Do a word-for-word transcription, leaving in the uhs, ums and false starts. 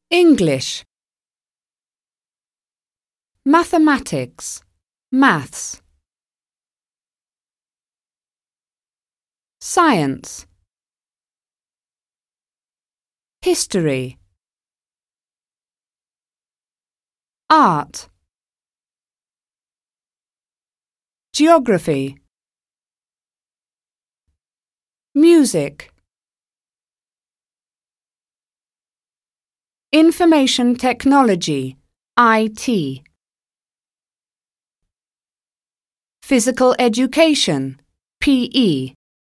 English. Mathematics, maths. Science. History. Art. Geography. Music. Information technology, I T. Physical education, P E.